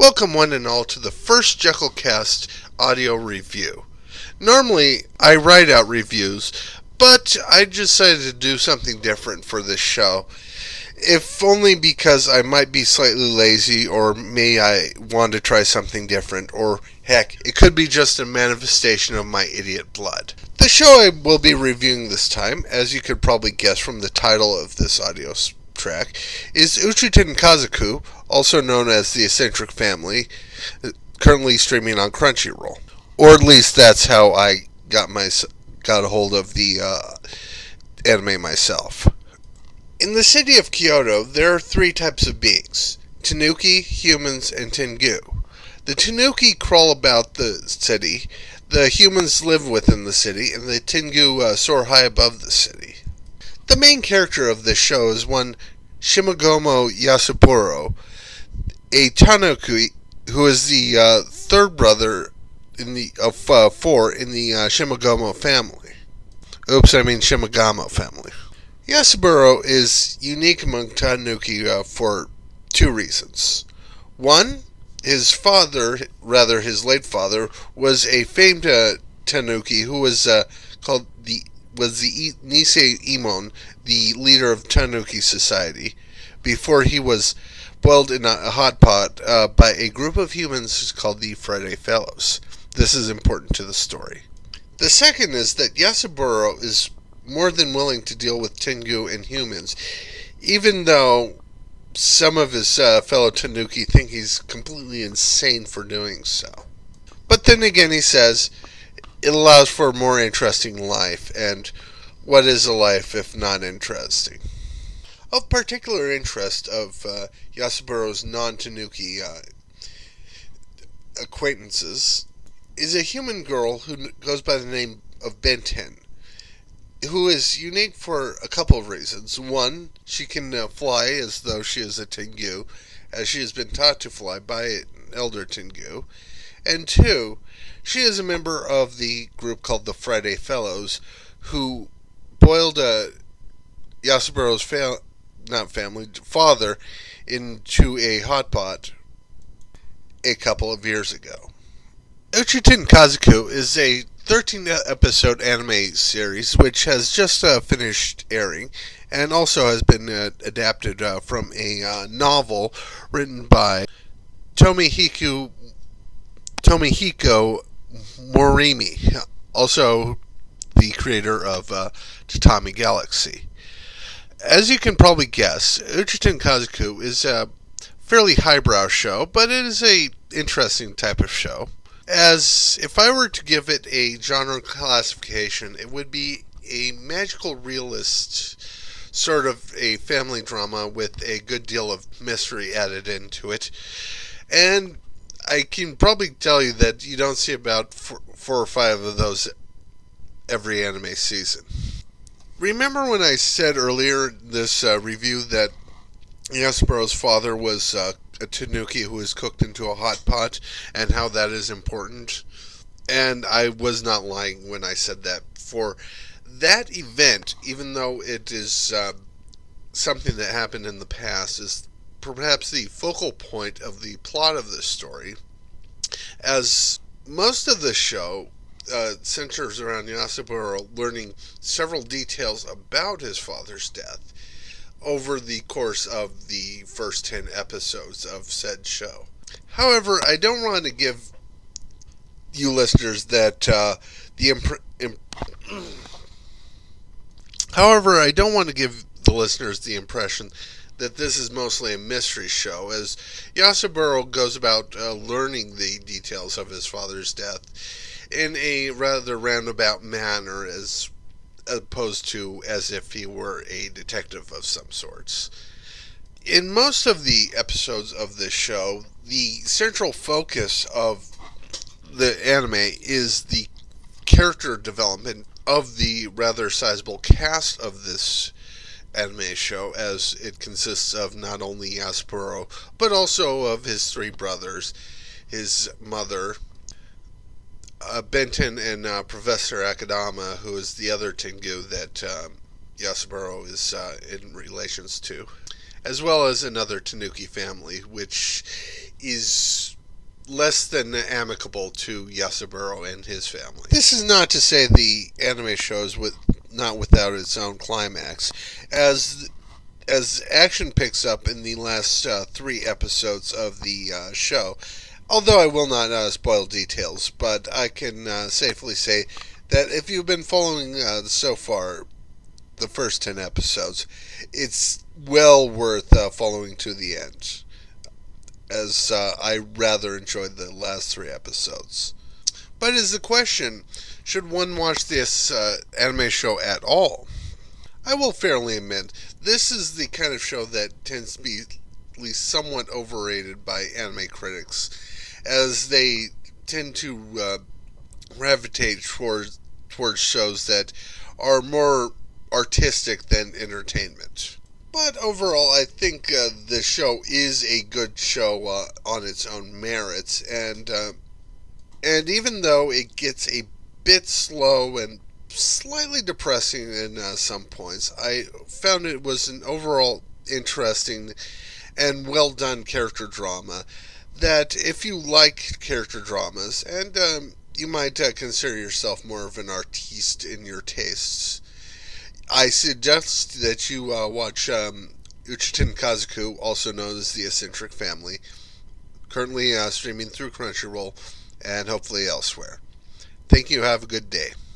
Welcome one and all to the first Jekyllcast audio review. Normally, I write out reviews, but I decided to do something different for this show. If only because I might be slightly lazy, or may I want to try something different, or heck, it could be just a manifestation of my idiot blood. The show I will be reviewing this time, as you could probably guess from the title of this audio track, is Uchiten Kazoku, also known as The Eccentric Family, currently streaming on Crunchyroll. Or at least that's how I got a hold of the anime myself. In the city of Kyoto, there are three types of beings: Tanuki, humans, and Tengu. The Tanuki crawl about the city, the humans live within the city, and the Tengu soar high above the city. The main character of this show is one Shimagomo Yasuburo, a Tanuki who is the third brother of four in the Shimagamo family. Shimagamo family. Yasuburo is unique among Tanuki for two reasons. One, his late father, was a famed Tanuki who was the Nisei Imon, the leader of Tanuki society, before he was boiled in a hot pot by a group of humans called the Friday Fellows. This is important to the story. The second is that Yasuburo is more than willing to deal with Tengu and humans, even though some of his fellow Tanuki think he's completely insane for doing so. But then again, he says it allows for a more interesting life, and what is a life if not interesting? Of particular interest of Yasuburo's non-Tanuki acquaintances is a human girl who goes by the name of Benten, who is unique for a couple of reasons. One, she can fly as though she is a Tengu, as she has been taught to fly by an elder Tengu. And two, she is a member of the group called the Friday Fellows, who boiled Yasuburo's father into a hot pot a couple of years ago. Uchiten Kazoku is a 13-episode anime series which has just finished airing, and also has been adapted from a novel written by Tomihiko Morimi, also the creator of Tatami Galaxy. As you can probably guess, Uchiten Kazoku is a fairly highbrow show, but it is a interesting type of show. As if I were to give it a genre classification, it would be a magical realist, sort of a family drama with a good deal of mystery added into it. And I can probably tell you that you don't see about 4 or 5 of those every anime season. Remember when I said earlier in this review that Yasuburo's father was a Tanuki who is cooked into a hot pot, and how that is important? And I was not lying when I said that. For that event, even though it is something that happened in the past, is perhaps the focal point of the plot of this story, as most of the show centers around Yasuburo learning several details about his father's death over the course of the first 10 episodes of said show. However, I don't want to give you listeners that However, I don't want to give the listeners the impression that this is mostly a mystery show, as Yasuburo goes about learning the details of his father's death in a rather roundabout manner, as opposed to as if he were a detective of some sorts. In most of the episodes of this show, the central focus of the anime is the character development of the rather sizable cast of this anime show, as it consists of not only Yasuburo, but also of his 3 brothers, his mother, Benten, and Professor Akadama, who is the other Tengu that Yasuburo is in relations to, as well as another Tanuki family, which is less than amicable to Yasuburo and his family. This is not to say the anime show is not without its own climax, as action picks up in the last 3 episodes of the show. Although I will not spoil details, but I can safely say that if you've been following so far the first 10 episodes, it's well worth following to the end, as I rather enjoyed the last 3 episodes. But is the question, should one watch this anime show at all? I will fairly admit, this is the kind of show that tends to be at least somewhat overrated by anime critics, as they tend to gravitate towards shows that are more artistic than entertainment. But overall, I think the show is a good show on its own merits, and even though it gets a bit slow and slightly depressing in some points, I found it was an overall interesting and well done character drama that, if you like character dramas, and you might consider yourself more of an artiste in your tastes, I suggest that you watch Uchiten Kazoku, also known as The Eccentric Family, currently streaming through Crunchyroll and hopefully elsewhere. Thank you. Have a good day.